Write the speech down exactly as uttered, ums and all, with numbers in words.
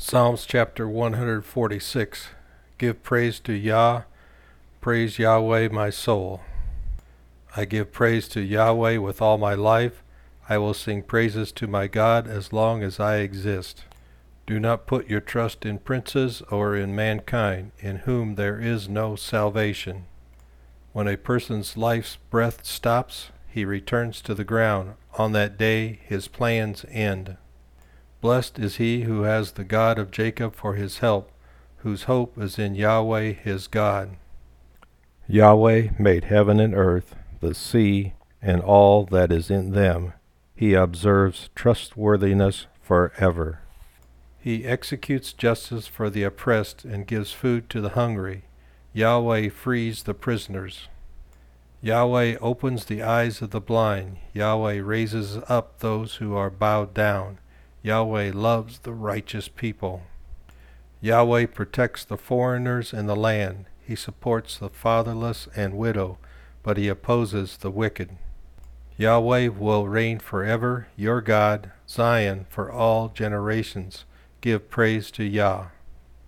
Psalms chapter one hundred forty-six. Give praise to Yah, praise Yahweh my soul. I give praise to Yahweh with all my life. I will sing praises to my God as long as I exist. Do not put your trust in princes or in mankind, in whom there is no salvation. When a person's life's breath stops, he returns to the ground. On that day his plans end. Blessed is he who has the God of Jacob for his help, whose hope is in Yahweh his God. Yahweh made heaven and earth, the sea, and all that is in them. He observes trustworthiness forever. He executes justice for the oppressed and gives food to the hungry. Yahweh frees the prisoners. Yahweh opens the eyes of the blind. Yahweh raises up those who are bowed down. Yahweh loves the righteous people. Yahweh protects the foreigners in the land. He supports the fatherless and widow, but he opposes the wicked. Yahweh will reign forever, your God, Zion, for all generations. Give praise to Yah.